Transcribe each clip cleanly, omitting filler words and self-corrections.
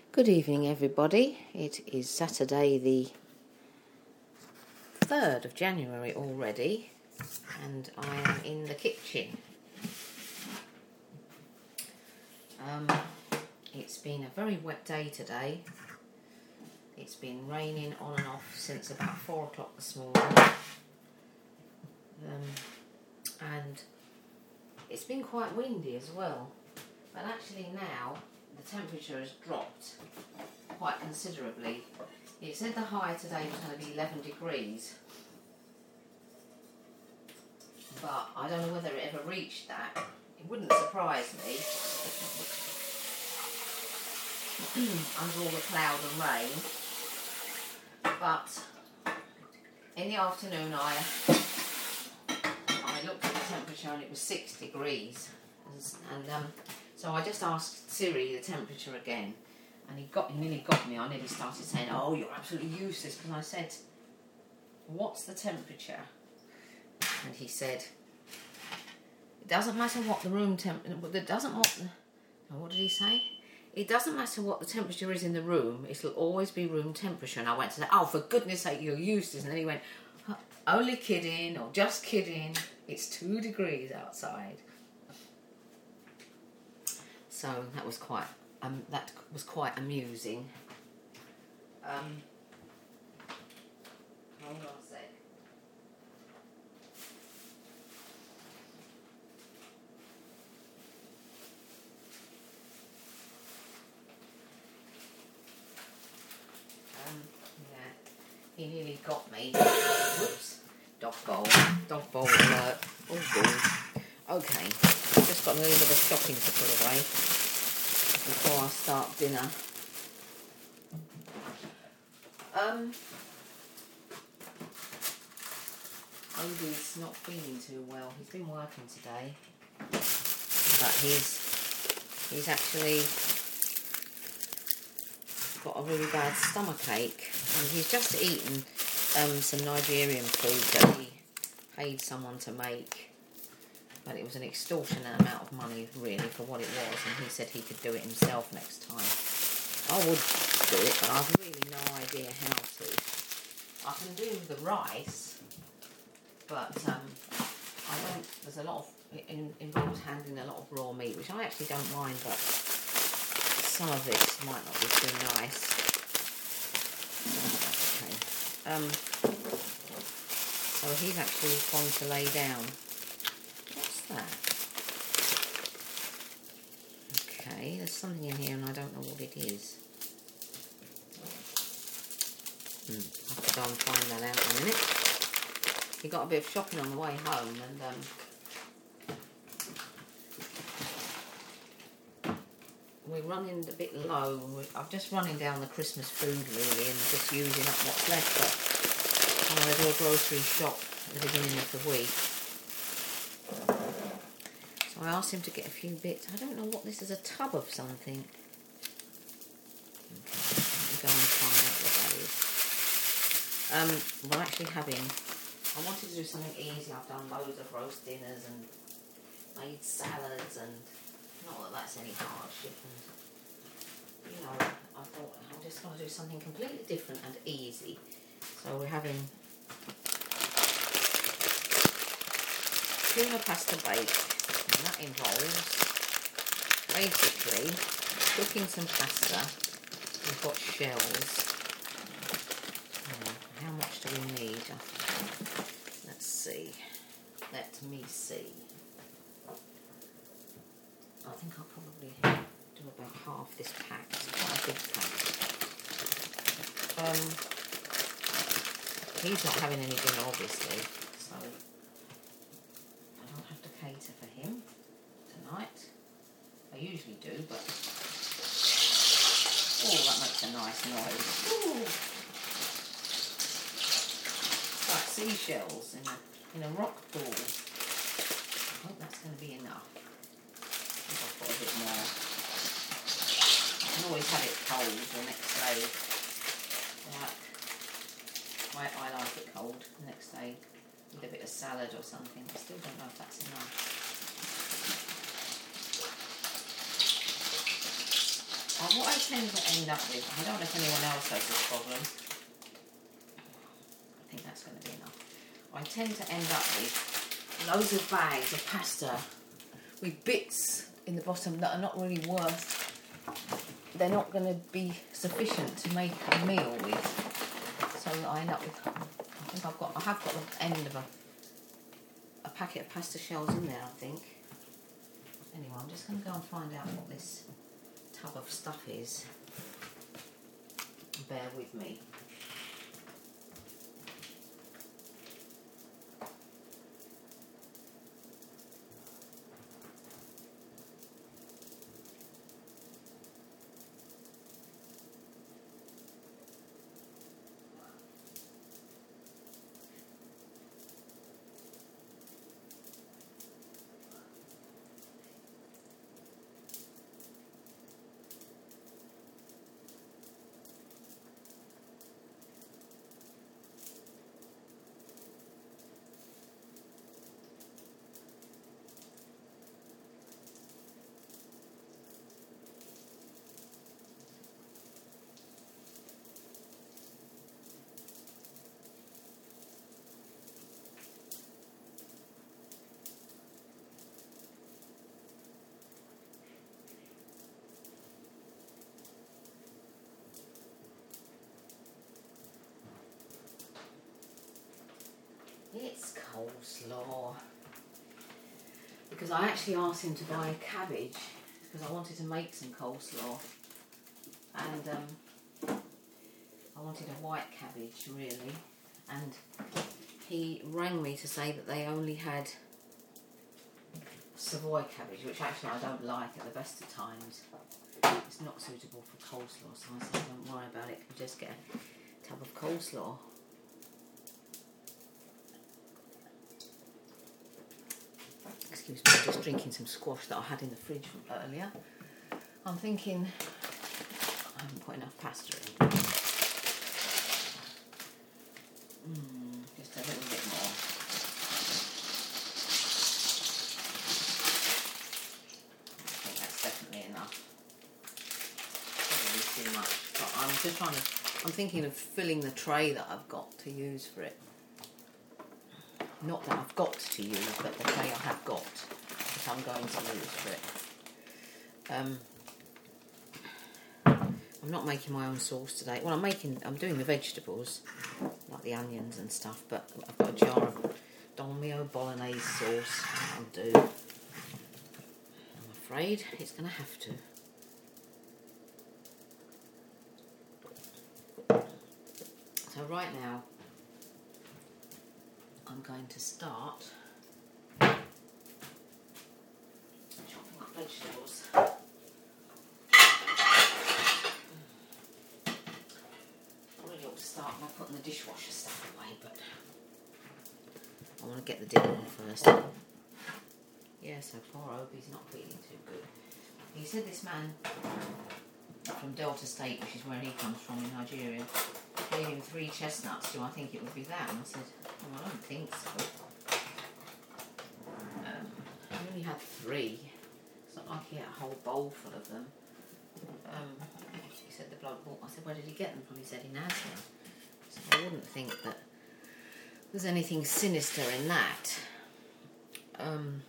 Good evening, everybody. It is Saturday the 3rd of January already, and I am in the kitchen. It's been a very wet day today. It's been raining on and off since about 4 o'clock this morning. And it's been quite windy as well. But actually now the temperature has dropped quite considerably. It said the high today was going to be 11 degrees. But I don't know whether it ever reached that. It wouldn't surprise me. Under all the cloud and rain. But in the afternoon I looked at the temperature and it was 6 degrees. And so I just asked Siri the temperature again. And he nearly got me. I nearly started saying, "Oh, you're absolutely useless." And I said, "What's the temperature?" And he said, "It doesn't matter what the room what did he say? It doesn't matter what the temperature is in the room, it'll always be room temperature." And I went to say, "Oh, for goodness sake, you're useless." And then he went, "Only kidding, or just kidding, it's 2 degrees outside." So that was quite amusing. Hold on a sec. He nearly got me. Whoops. Dog bowl alert. Oh, good. Okay. I've just got a little bit of shopping to put away before I start dinner. Odie's not feeling too well. He's been working today, but he's actually got a really bad stomachache, and he's just eaten some Nigerian food that he paid someone to make, but it was an extortionate amount of money really for what it was, and he said he could do it himself next time. I would do it, but I've really no idea how to. I can do the rice, but I don't. There's a lot of involves handling a lot of raw meat, which I actually don't mind, but some of it might not be too nice. Okay. So he's actually gone to lay down. What's that? Okay, there's something in here and I don't know what it is. I'll have to go and find that out in a minute. He got a bit of shopping on the way home, and we're running a bit low. I'm just running down the Christmas food really and just using up what's left. But I do a grocery shop at the beginning of the week. So I asked him to get a few bits. I don't know what this is, a tub of something. Okay, let me go and find out what that is. We're actually having... I wanted to do something easy. I've done loads of roast dinners and made salads, and not that that's any hardship. And, I thought I'm just going to do something completely different and easy. So we're having tuna pasta bake, and that involves basically cooking some pasta. We've got shells. How much do we need? Let's see. Let me see. I think I'll probably do about half this pack. It's quite a big pack. He's not having any dinner, obviously, so I don't have to cater for him tonight. I usually do, but... Oh, that makes a nice noise. Ooh. Like seashells in a rock pool. I hope that's going to be enough. I think I've got a bit more. I can always have it cold the next day. I like it cold the next day with a bit of salad or something. I still don't know if that's enough. What I tend to end up with, I don't know if anyone else has this problem. I think that's going to be enough. I tend to end up with loads of bags of pasta with bits in the bottom that are not really worth. They're not going to be sufficient to make a meal with. So I end up with, I have got the end of a packet of pasta shells in there, I think. Anyway, I'm just going to go and find out what this tub of stuff is. Bear with me. It's coleslaw. Because I actually asked him to buy a cabbage because I wanted to make some coleslaw. And I wanted a white cabbage, really. And he rang me to say that they only had Savoy cabbage, which actually I don't like at the best of times. It's not suitable for coleslaw, so I said, don't worry about it, you can just get a tub of coleslaw. Excuse me, I'm just drinking some squash that I had in the fridge from earlier. I'm thinking I haven't put enough pasta in. Just a little bit more. I think that's definitely enough. Probably too much, but I'm just I'm thinking of filling the tray that I've got to use for it. Not that I've got to use, but the tray I have got that I'm going to use for it. I'm not making my own sauce today. Well, I'm doing the vegetables, like the onions and stuff, but I've got a jar of Dolmio Bolognese sauce I'll do. I'm afraid it's going to have to. So right now, I'm going to start chopping up vegetables. I really ought to start by putting the dishwasher stuff away, but I want to get the dinner on first. Yeah, so poor Opie's not feeling too good. He said this man from Delta State, which is where he comes from in Nigeria, gave him 3 chestnuts. Do I think it would be that? And I said, oh, I don't think so. He only had 3. It's not like he had a whole bowl full of them. He said the bloke bought. I said, where did he get them from? He said in Asda. So I wouldn't think that there's anything sinister in that. I'm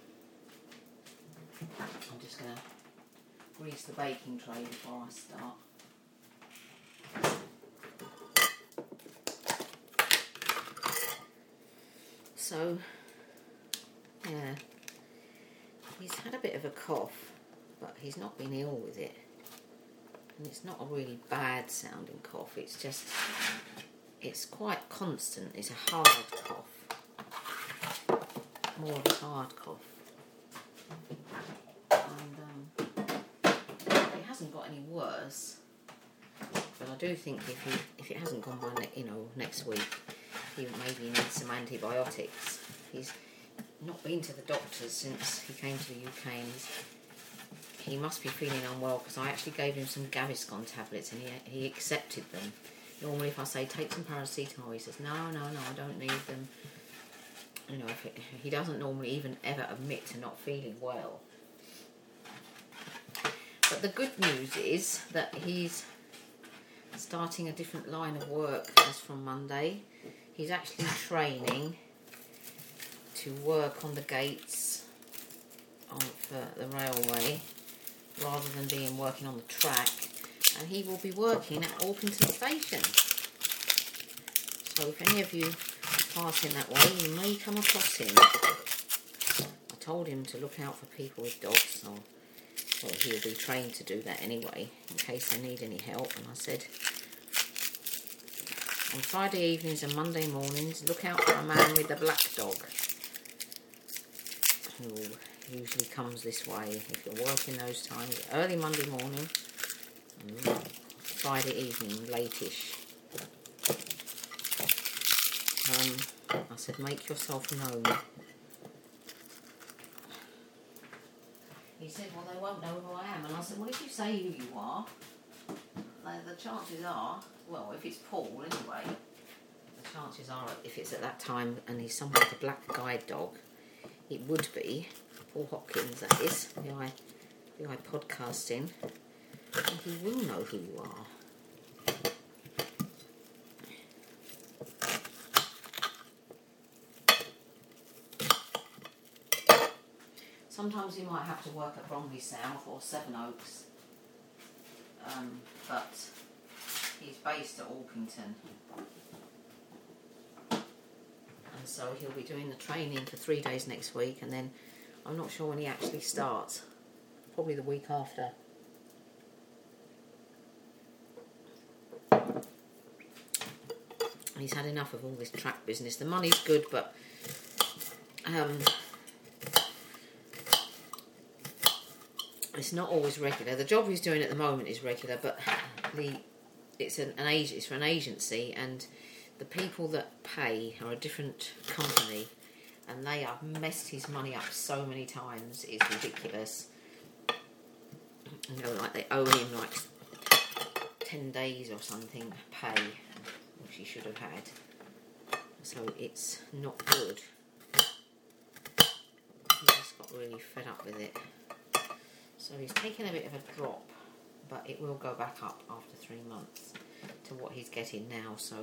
just going to grease the baking tray before I start. So, yeah, he's had a bit of a cough, but he's not been ill with it. And it's not a really bad sounding cough, it's just, it's quite constant. It's a hard cough, more of a hard cough. And it hasn't got any worse, but I do think if it hasn't gone by next week, he maybe needs some antibiotics. He's not been to the doctors since he came to the UK, and he must be feeling unwell, because I actually gave him some Gaviscon tablets and he accepted them. Normally if I say take some paracetamol, he says no, I don't need them. He doesn't normally even ever admit to not feeling well. But the good news is that he's starting a different line of work as from Monday. He's actually training to work on the gates for the railway rather than being working on the track, and he will be working at Orpington Station. So if any of you pass in that way, you may come across him. I told him to look out for people with dogs, or well, he'll be trained to do that anyway, in case they need any help. And I said, on Friday evenings and Monday mornings, look out for a man with a black dog, who usually comes this way if you're working those times, early Monday morning and Friday evening, late-ish. I said, make yourself known. He said, well, they won't know who I am. And I said, well, if you say who you are, the chances are, well, if it's Paul anyway, the chances are, if it's at that time and he's someone with a black guide dog, it would be Paul Hopkins, that is, the I podcasting, and he will know who you are. Sometimes he might have to work at Bromley South or Sevenoaks, but he's based at Orpington. And so he'll be doing the training for 3 days next week, and then I'm not sure when he actually starts. Probably the week after. He's had enough of all this track business. The money's good, but it's not always regular. The job he's doing at the moment is regular, but it's for an agency, and the people that pay are a different company, and they have messed his money up so many times. It's ridiculous. You know, like they owe him like 10 days or something pay, which he should have had. So it's not good. He just got really fed up with it. So he's taken a bit of a drop, but it will go back up after 3 months to what he's getting now. So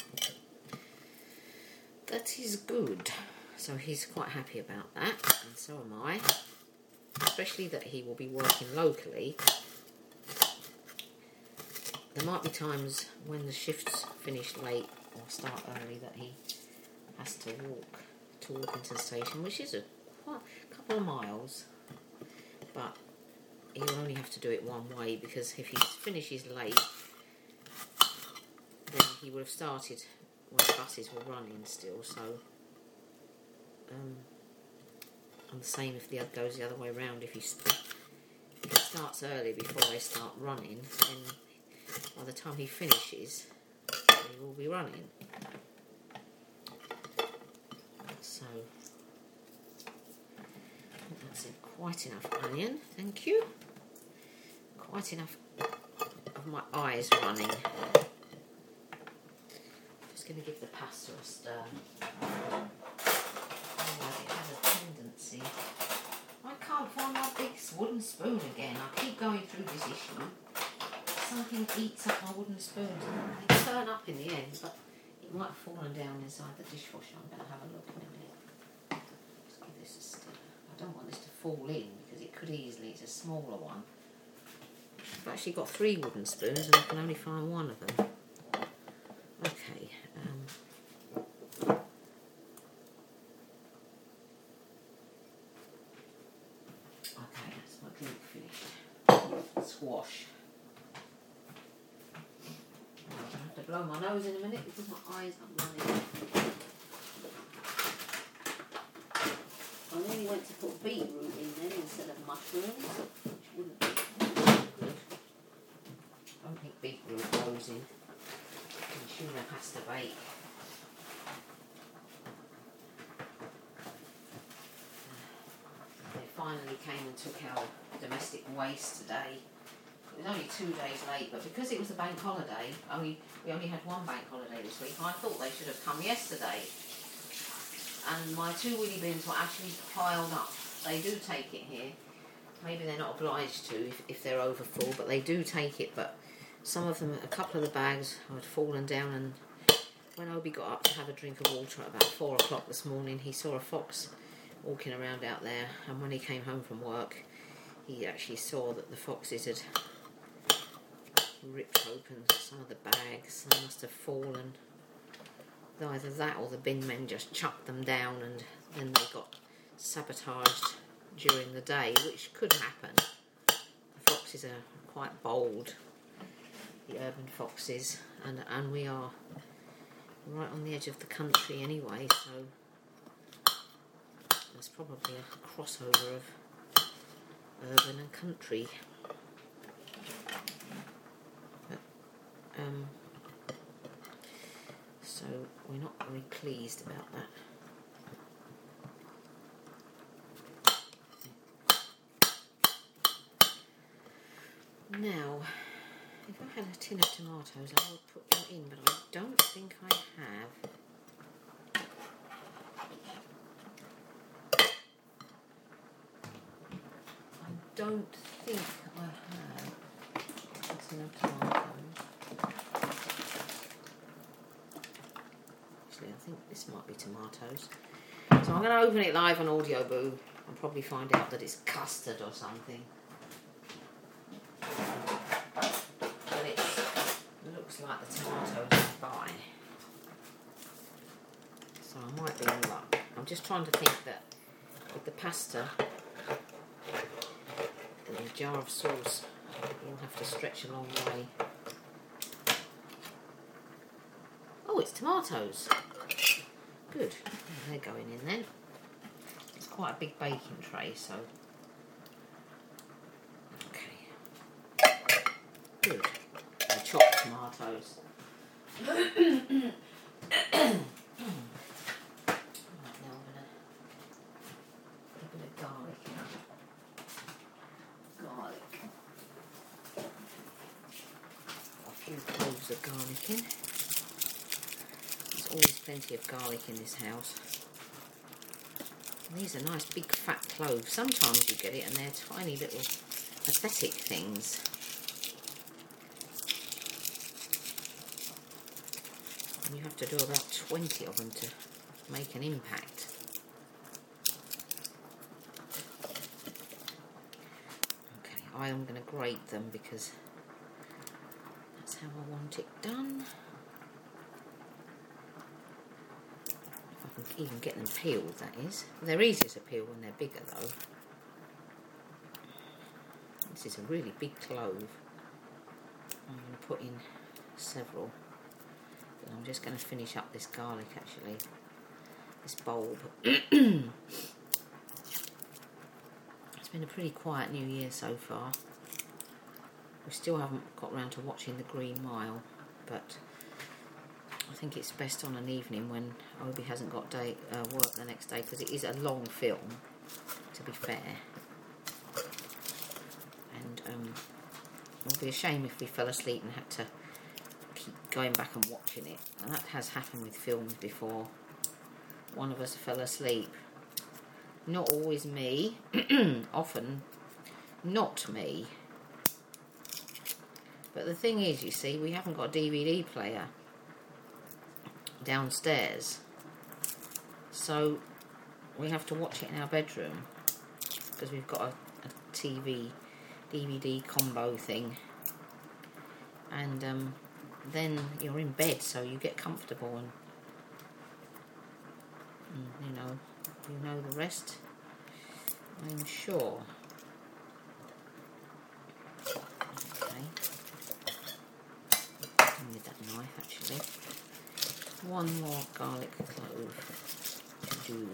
that is good. So he's quite happy about that, and so am I. Especially that he will be working locally. There might be times when the shifts finish late or start early that he has to walk to Orpington Station, which is a couple of miles, but he'll only have to do it one way, because if he finishes late, then he would have started when the buses were running still. So and the same if the other goes the other way around. If he starts early before they start running, then by the time he finishes, he will be running. So that's quite enough onion, thank you. Quite enough of my eyes running. Just going to give the pasta a stir. It has a tendency. I can't find my big wooden spoon again. I keep going through this issue. Something eats up my wooden spoons. They turn up in the end, but it might have fallen down inside the dishwasher. I'm going to have a look in a minute. Just give this a stir. I don't want this to fall in, because it could easily. It's a smaller one. I've actually got 3 wooden spoons, and I can only find one of them. Okay. Okay, that's my drink finished. Squash. I have to blow my nose in a minute because my eyes are running. I nearly went to put beetroot in then instead of mushrooms, which wouldn't be good. I don't think beetroot goes in tuna pasta bake. They finally came and took our domestic waste today. It was only 2 days late, but because it was a bank holiday, we only had one bank holiday this week, I thought they should have come yesterday. And my 2 wheelie bins were actually piled up. They do take it here, Maybe they're not obliged to if they're over full, but they do take it. But some of them, a couple of the bags had fallen down, and when Obi got up to have a drink of water at about 4 o'clock this morning, he saw a fox walking around out there, and when he came home from work, he actually saw that the foxes had ripped open some of the bags. They must have fallen. Either that or the bin men just chucked them down and then they got sabotaged during the day, which could happen. The foxes are quite bold, the urban foxes, and we are right on the edge of the country anyway, so there's probably a crossover of urban and country. But, so we're not very pleased about that. Now, if I had a tin of tomatoes, I would put them in, but I don't think I have. I don't think I have a tin of tomatoes. Actually, I think this might be tomatoes. So I'm going to open it live on Audio Boo and probably find out that it's custard or something. Like the tomatoes I buy, so I might be in luck. I'm just trying to think that with the pasta and a jar of sauce, you'll have to stretch a long way. Oh, it's tomatoes. Good. They're going in then. It's quite a big baking tray, so okay. Good. Chopped tomatoes. Right, now I'm going to put a bit of garlic in. Garlic. A few cloves of garlic in. There's always plenty of garlic in this house. And these are nice big fat cloves. Sometimes you get it and they're tiny little aesthetic things. You have to do about 20 of them to make an impact. Okay, I am going to grate them because that's how I want it done. If I can even get them peeled, that is. They're easier to peel when they're bigger though. This is a really big clove. I'm going to put in several. I'm just going to finish up this garlic actually, this bulb. It's been a pretty quiet New Year so far. We still haven't got round to watching The Green Mile, but I think it's best on an evening when Obi hasn't got work the next day, because it is a long film, to be fair. And it would be a shame if we fell asleep and had to going back and watching it, and that has happened with films before. One of us fell asleep. Not always me. Often not me. But the thing is, you see, we haven't got a DVD player downstairs, so we have to watch it in our bedroom because we've got a TV DVD combo thing, and then you're in bed, so you get comfortable, and you know the rest, I'm sure. Okay, with that knife actually. One more garlic clove to do,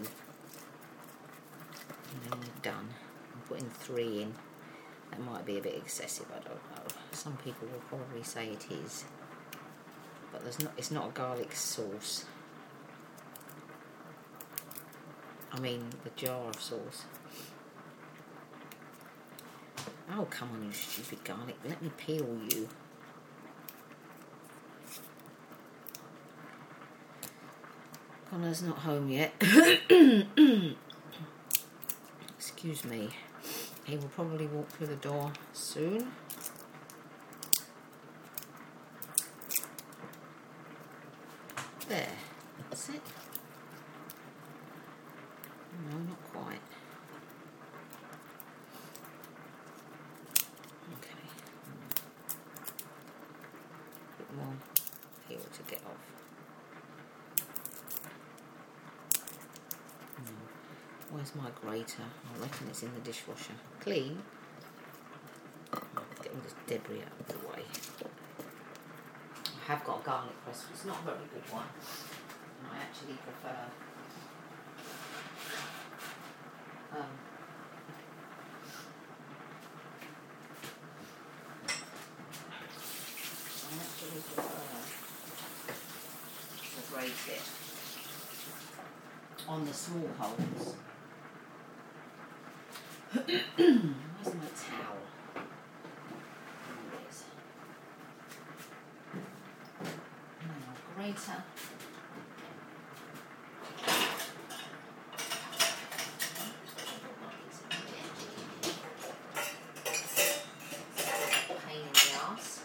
and then we're done. I'm putting 3 in. That might be a bit excessive, I don't know. Some people will probably say it is. But it's not a garlic sauce. I mean, the jar of sauce. Oh, come on, you stupid garlic. Let me peel you. Connor's not home yet. Excuse me. He will probably walk through the door soon. There, that's it. No, not quite. Okay. A bit more peel to get off. Where's my grater? I reckon it's in the dishwasher. Clean. Get all this debris out of the way. I have got a garlic press, but it's not a very good one. And I actually prefer to grate it on the small holes. Where's my towel? There it is. Now, grater. Pain in the arse.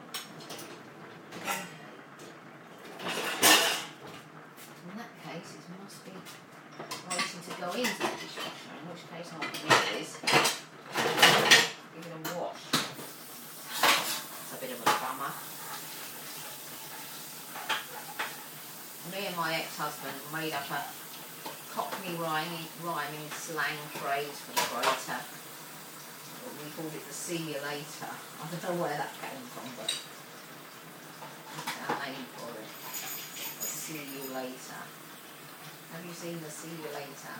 In that case, it must be waiting to go into the dishwasher, in which case I'll do this. Give it a wash. That's a bit of a bummer. Me and my ex-husband made up a Cockney rhyming slang phrase for the grater. We called it the see you later. I don't know where that came from, but that's our name for it. The see you later. Have you seen the see you later?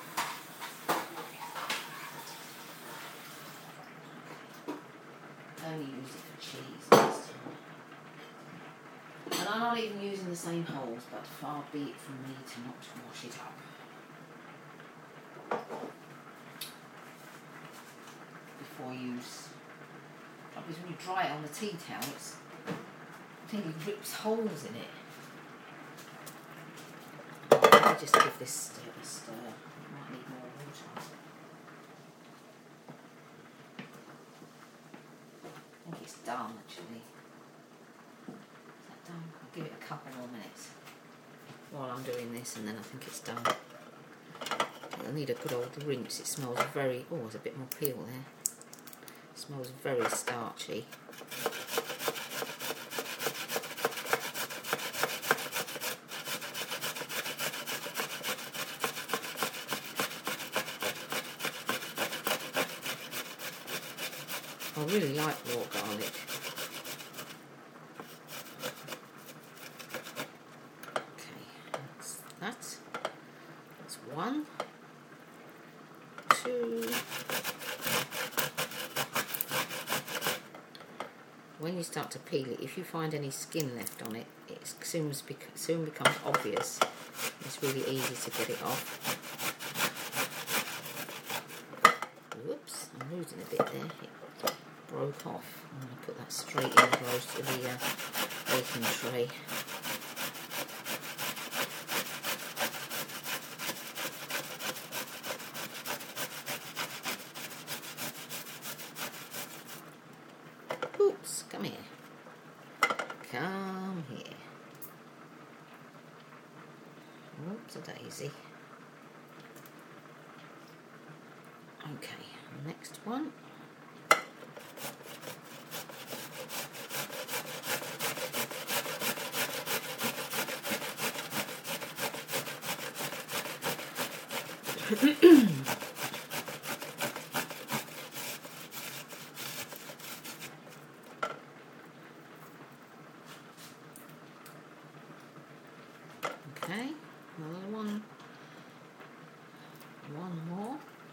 Only use it for cheese this time. And I'm not even using the same holes, but far be it from me to not wash it up. Before use. Because when you dry it on the tea towel, I think it rips holes in it. Let me just give this a stir. Might need more water. I think it's done actually. Is that done? I'll give it a couple more minutes while I'm doing this, and then I think it's done. I need a good old rinse. It smells very... Oh, there's a bit more peel there. It smells very starchy. I really like raw garlic. Okay, that's that. That's 1, 2. When you start to peel it, if you find any skin left on it, it soon becomes obvious. It's really easy to get it off. Whoops, I'm losing a bit there. It broke off. I'm going to put that straight in close to the baking tray. Oops, come here. Come here. Oops, a daisy. Okay, next one. Okay, another one. One more.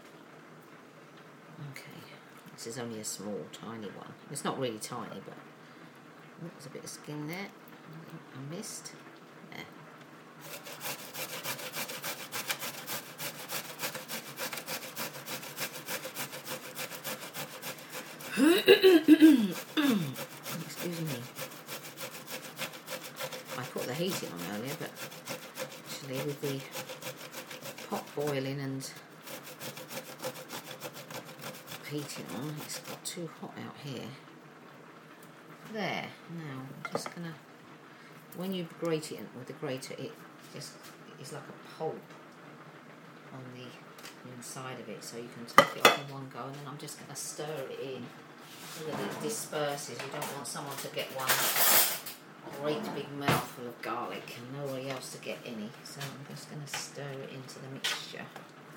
Okay, this is only a small, tiny one. It's not really tiny, but oh, there's a bit of skin there. I missed. There. Excuse me. I put the heating on earlier, but actually with the pot boiling and heating on. It's got too hot out here. There. Now I'm just gonna. When you grate it with the grater, it just is like a pulp on the inside of it, so you can take it off in one go, and then I'm just gonna stir it in so that it disperses. You don't want someone to get one great big mouthful of garlic and nobody else to get any. So I'm just gonna stir it into the mixture.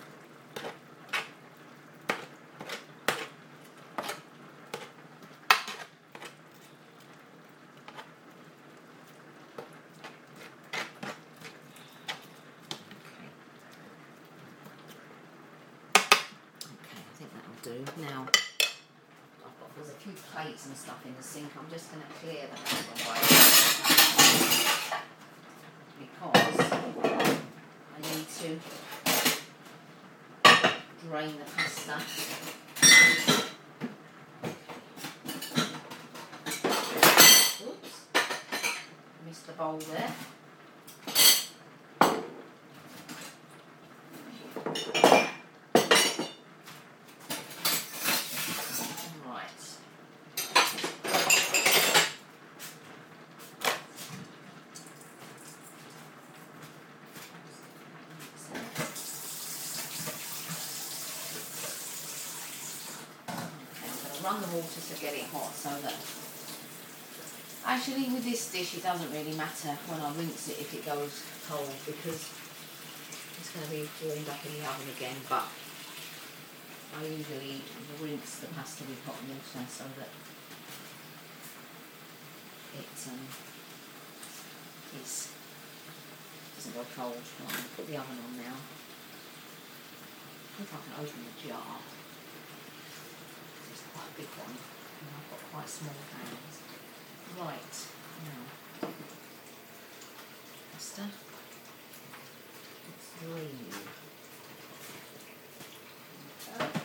Now, there's a few plates and stuff in the sink. I'm just going to clear them out of the way because I need to drain the pasta. Oops, missed the bowl there. Run the water to get it hot so that actually with this dish it doesn't really matter when I rinse it if it goes cold because it's going to be warmed up in the oven again, but I usually rinse the pasta with hot water so that it doesn't go cold. Right, I'm going to put the oven on now. I think I can open the jar. Quite a big one, and I've got quite small hands. Right, now, pasta, let's drain you. Okay.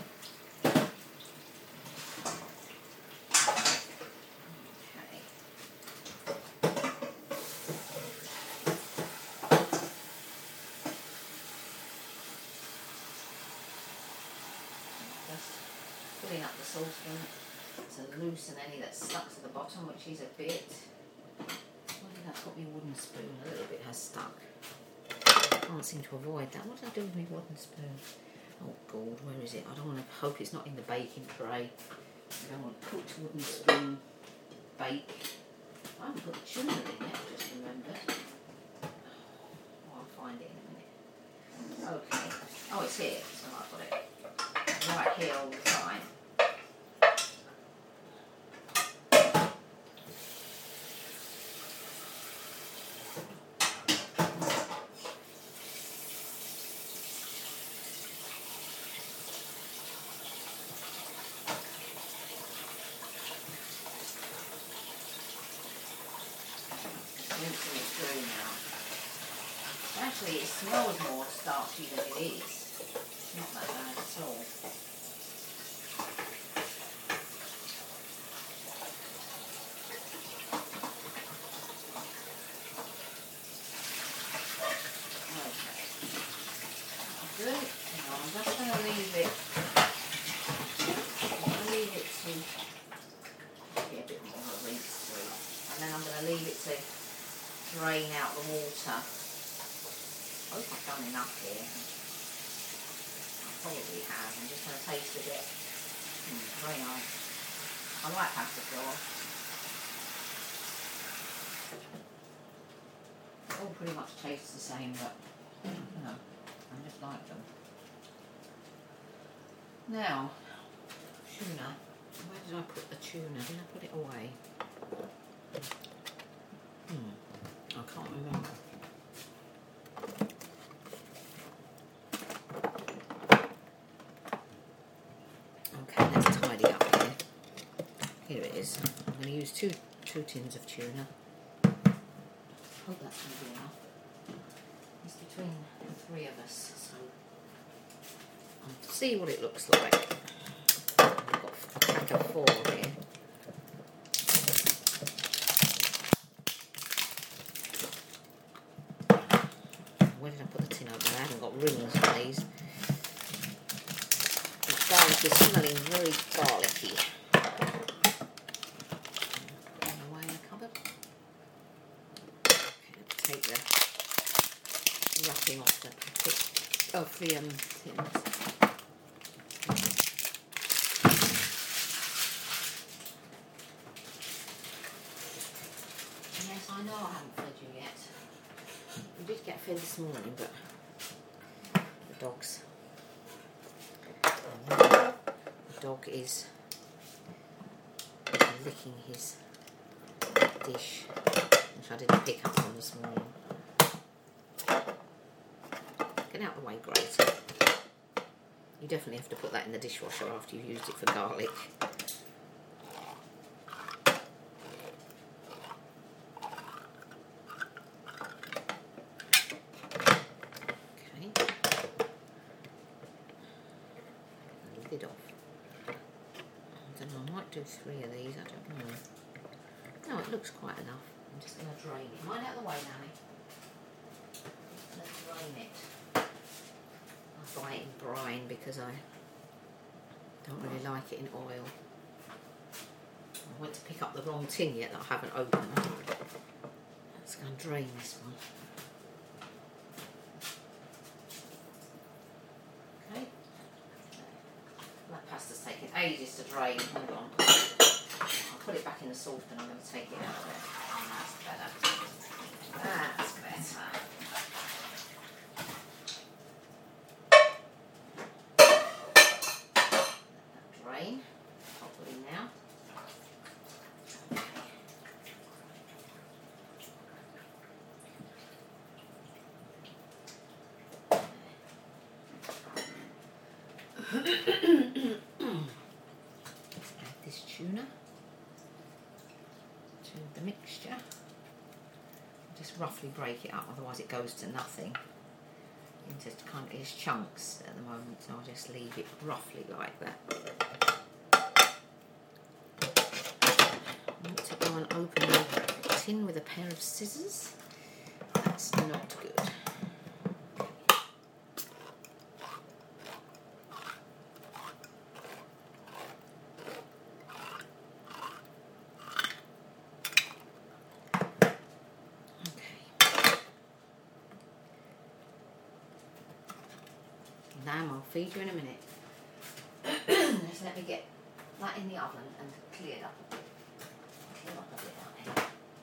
Filling up the saucepan to loosen any that's stuck to the bottom, which is a bit. Why did I put my wooden spoon? A little bit has stuck. I can't seem to avoid that. What did I do with my wooden spoon? Oh God, where is it? I don't want to hope it's not in the baking tray. I don't want to cooked wooden spoon bake. I haven't put the tuna in yet, I just remembered. Oh, I'll find it in a minute. Okay. Oh, it's here, so I've got it right here all the time. Rinsing it through now. Actually, it smells more starchy than it is. It's not that bad at all. Okay. Good. Now I'm just going to leave it. I'm going to leave it to get a bit more of a rinse through. And then I'm going to leave it to drain out the water. I hope I've done enough here. I probably have. I'm just going to taste a bit. Very nice. I like pasta flour. They all pretty much taste the same, but you know, I just like them. Now, tuna. Where did I put the tuna? Did I put it away? I can't remember. Okay, let's tidy up here. Here it is. I'm going to use two tins of tuna. Hope that's going to be enough. It's between the three of us, so I'll see what it looks like. I've got a pack of 4 here. Where did I put the tin opener? I haven't got rings on these. The garlic is smelling very wrapping off the packet of the tins. Yes, I know I haven't fed you yet. We did get fed this morning, but the dog is licking his dish, which I didn't pick up on this morning. Get out of the way, Grace. You definitely have to put that in the dishwasher after you've used it for garlic. Okay. Lid off. I don't know, I might do 3 of these, I don't know. No, it looks quite enough. I'm just going to drain it. Mind out of the way, Nanny. Let's drain it. I buy it in brine because I don't really like it in oil. I went to pick up the wrong tin yet that I haven't opened. Let's go and drain this one. Okay. That pasta's taking ages to drain. Hold on. I'll put it back in the saucepan and I'm going to take it out of there. That's better. That's better. Drain properly now. Add this tuna to the mixture. Just roughly break it up, otherwise it goes to nothing. Just kind of is chunks at the moment, so I'll just leave it roughly like that. I want to go and open the tin with a pair of scissors. That's not good. Lamb, I'll feed you in a minute. Just let me get that in the oven and cleared up a bit. Clear up a bit out here.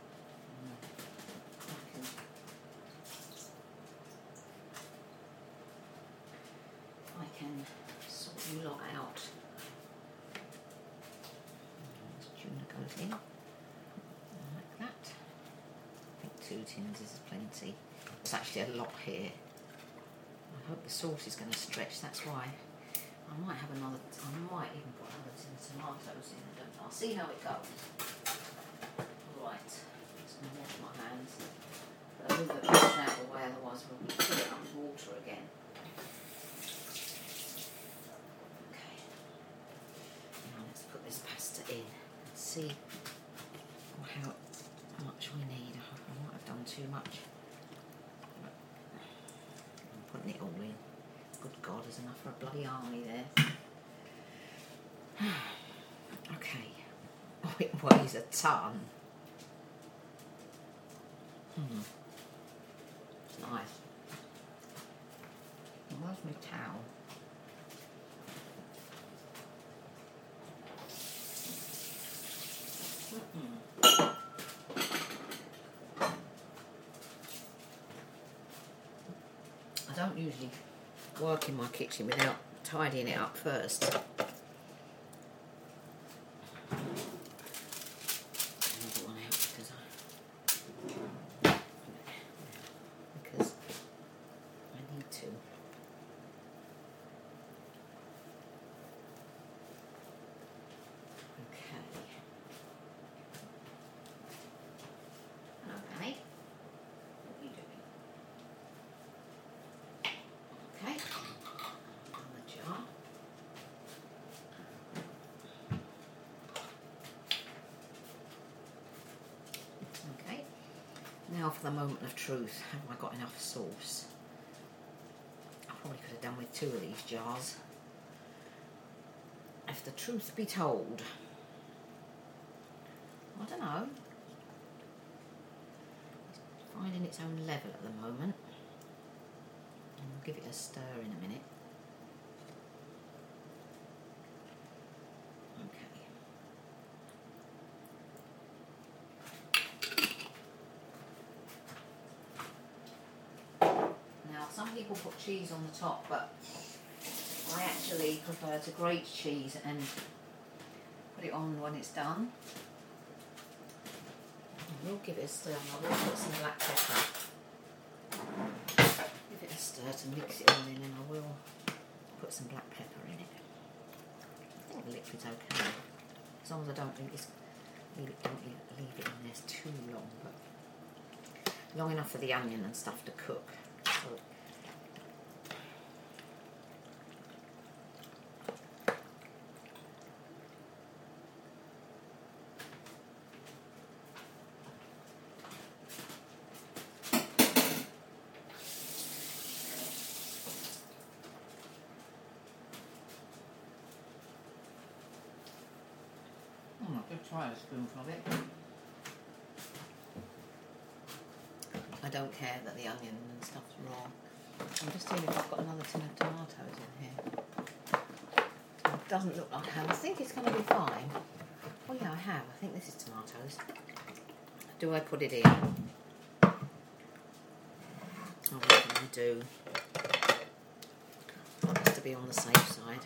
I can sort you lot out. This tuna goes in like that. I think 2 tins is plenty. There's actually a lot here. I hope the sauce is going to stretch, that's why. I might have another, I might even put another tin of tomatoes in, I don't know. I'll see how it goes. Right, just going to wash my hands. But I'll move the pasta out of the way, otherwise we'll fill it up with water again. Okay, now let's put this pasta in and see how much we need. I might have done too much. Putting it all in. Good God, there's enough for a bloody army there. Okay. Oh, it weighs a ton. It's nice. Where's my towel? I don't usually work in my kitchen without tidying it up first. Another one out because I need to. Okay. Okay. What are you doing? Okay, on the jar. Okay, now for the moment of truth. Have I got enough sauce? I probably could have done with 2 of these jars. If the truth be told, I don't know. It's finding its own level at the moment. I'll give it a stir in a minute. Now, some people put cheese on the top, but I actually prefer to grate cheese and put it on when it's done. I will give it a stir, and I will put some black pepper. Give it a stir to mix it all in, and I will put some black pepper in it. I think the liquid's okay, as long as I don't leave it in there too long, but long enough for the onion and stuff to cook. So, I could try a spoonful of it. I don't care that the onion and stuff's raw. I'm just seeing if I've got another tin of tomatoes in here. It doesn't look like I have. I think it's going to be fine. Oh yeah, I have. I think this is tomatoes. Do I put it in? Oh, what can I do? Just to be on the safe side.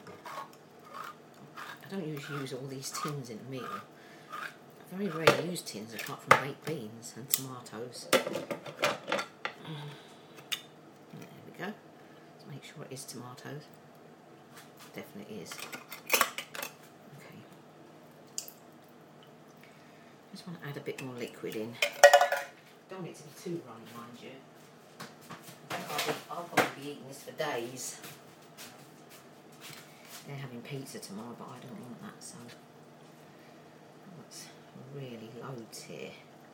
I don't usually use all these tins in a meal. I very rarely use tins apart from baked beans and tomatoes. There we go. Let's make sure it is tomatoes. Definitely is. Okay. Just want to add a bit more liquid in. Don't want it to be too runny, mind you. I'll probably be eating this for days. They're having pizza tomorrow, but I don't want that, so that's really loads here.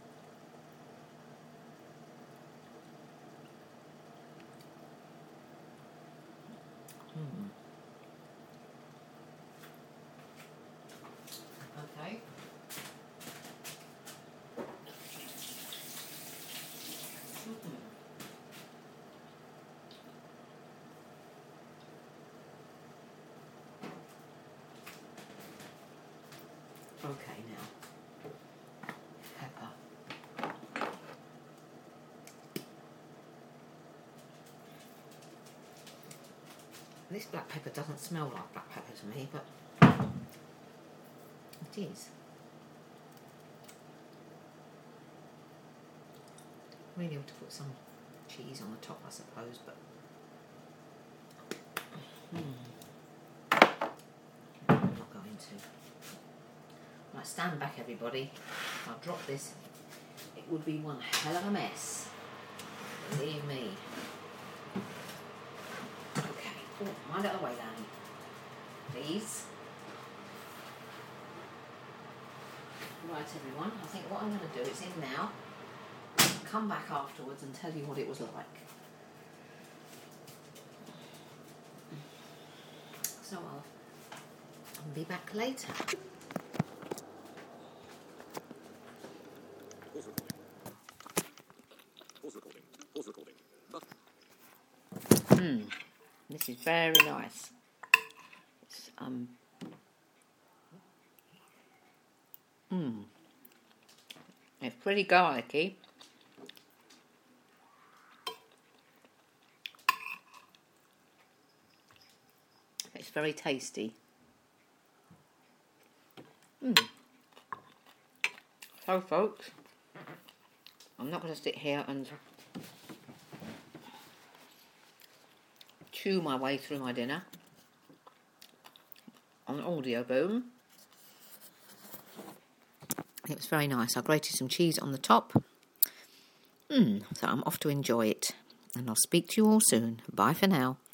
Okay. Okay, now, pepper. This black pepper doesn't smell like black pepper to me, but it is. Really ought to put some cheese on the top, I suppose, but I'm not going to. Right, stand back, everybody. If I drop this, it would be one hell of a mess. Believe me. Okay. Oh, mind out of the way, Danny. Please. Right, everyone. I think what I'm going to do is in now. Come back afterwards and tell you what it was like. So I'll be back later. This is very nice. It's pretty garlicky. It's very tasty. So, folks, I'm not going to sit here and chew my way through my dinner on Audio Boom. It was very nice. I grated some cheese on the top. So I'm off to enjoy it. And I'll speak to you all soon. Bye for now.